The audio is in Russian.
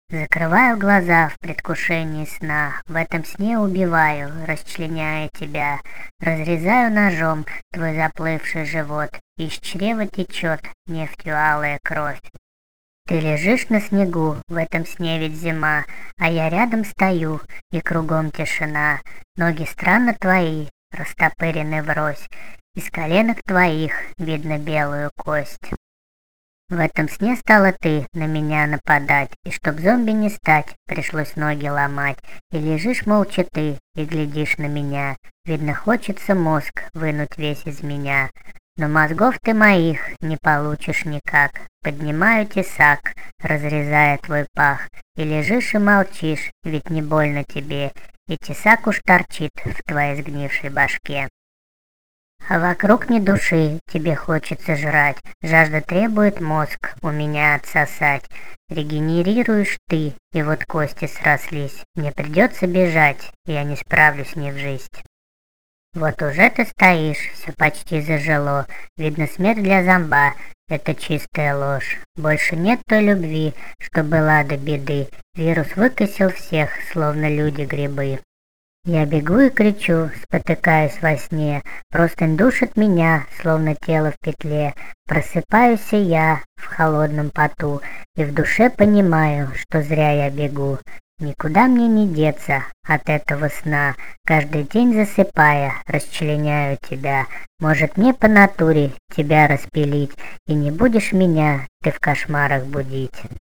Закрываю глаза в предвкушении сна, в этом сне убиваю, расчленяя тебя, разрезаю ножом твой заплывший живот, из чрева течет нефтью алая кровь. Ты лежишь на снегу, в этом сне ведь зима, а я рядом стою, и кругом тишина, ноги странно твои, растопырены врозь, из коленок твоих видно белую кость. В этом сне стала ты на меня нападать, и чтоб зомби не стать, пришлось ноги ломать. И лежишь молча ты, и глядишь на меня. Видно, хочется мозг вынуть весь из меня. Но мозгов ты моих не получишь никак. Поднимаю тесак, разрезая твой пах. И лежишь и молчишь, ведь не больно тебе. И тесак уж торчит в твоей сгнившей башке. А вокруг ни души, тебе хочется жрать, жажда требует мозг у меня отсосать. Регенерируешь ты, и вот кости срослись, мне придется бежать, я не справлюсь ни в жизнь. Вот уже ты стоишь, все почти зажило, видно смерть для зомба, это чистая ложь. Больше нет той любви, что была до беды, вирус выкосил всех, словно люди-грибы. Я бегу и кричу, спотыкаюсь во сне, простынь душит меня, словно тело в петле. Просыпаюсь и я в холодном поту, и в душе понимаю, что зря я бегу. Никуда мне не деться от этого сна, каждый день засыпая, расчленяю тебя. Может мне по натуре тебя распилить, и не будешь меня ты в кошмарах будить.